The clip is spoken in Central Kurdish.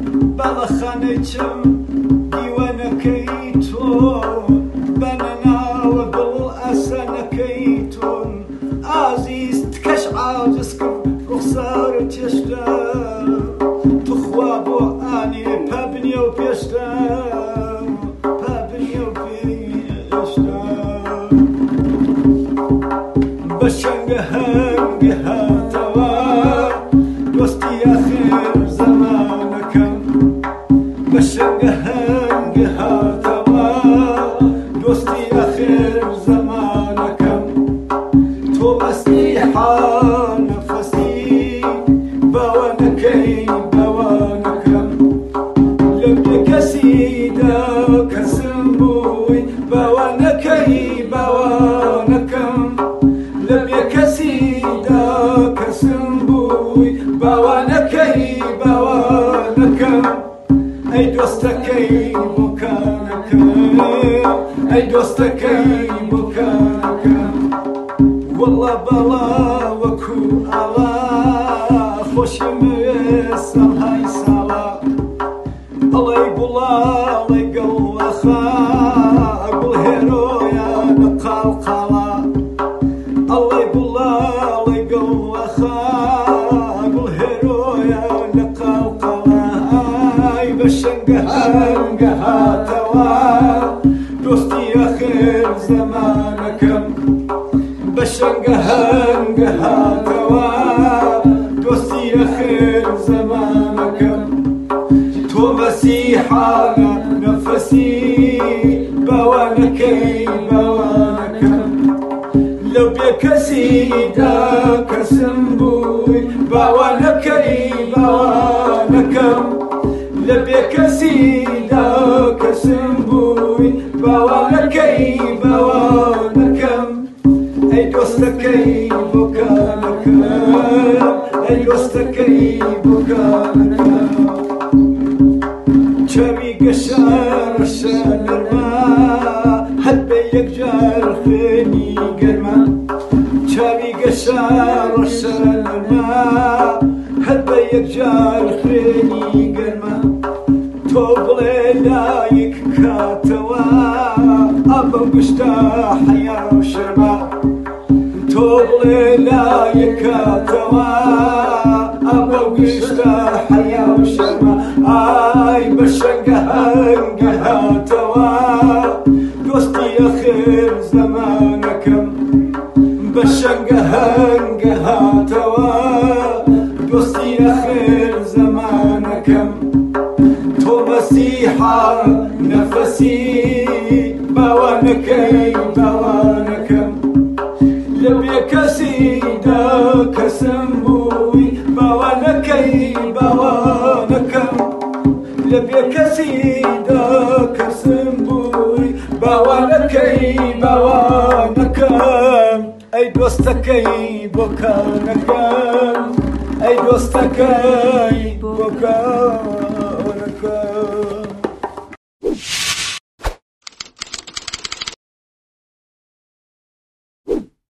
باڵەخانەی چم دیوانەکەی تۆ بەنەناوە دڵ ئاسانەکەی تۆن ئازیز تکەش عاجز کرد ڕوخسارە چێشتا توخوا بۆ ئانێ پابنیە و پێشتا پابنیە و پێشتا بە شەنگە هەنگە هاتەوە دۆستی ئاخر زەمانەکەم بە شەنگە هەنگە هاتەوە دۆستی ئاخر زەمانەکەم تۆ بەستی حانەفەسی باوانەکەی باوانەکەم لە بێکەسیدا کەسم بووی باوانەکەی باوانەکەم لە بێکەسیدا کەسم بووی باوانەکەی باوانەکەم ئەی دۆستەکەی بۆکانەکەم ئەی دۆستەکەی بۆکانەکەم وەڵڵا باڵا وەکو ئاڵا خۆشیم ساڵهای ساڵا ئەڵێی گوڵاڵی گەڵەخا گوڵ هێرۆیانە قاڵقاڵا ئەڵێی گوڵاڵی گەڵەخا گوڵ هێرۆیانە قاڵقاڵا ئای بە شەنگە هەنگە هاتەوە دۆستی ئاخر زەمانەکەم بە شەنگە هەنگە هاتەوە دۆستی ئاخر زەمانەکەم تۆ مەسیحانە نەفەسی باوانەکەی باوانەکەم لەو بێکەسیدا کەسم بووی باوانەکەی باوانەکەم لە بێکەسیدا کەسم بووی باوانەکەی باوانەکەم ئەی دۆستەکەی بۆکانەکەم ئەی دۆستەکەی بۆکانەکەم چاوی گەشارە شانەرما هەت بە یەکجار خوێنی گەرما چاوی گەشارە شانەرما هەت بە یەکجار خوێنی گەرما تۆ بڵێ لایک کاتەوە ئەبە گشتە حەیا و شەرما تۆ بڵێ لایک کاتەوە ئەبە گشتە حەیا و شەرما ئای بە شەنگە هەنگە هاتەوە دۆستی ئاخر زەمانەکەم بە شەنگە هەنگە هاتەوە دۆستی ئاخر زەمانەکەم تۆ مەسیحا نەفەسی باوانەکەی باوانەکەم لە بێکەسیدا کەسم بووی باوانەکەی باوانەکەم لە بێکەسیدا کەسم بووی باوانەکەی باوانەکەم ئەی دۆستەکەی بۆکانەکەم ئەی دۆستەکەی بۆکان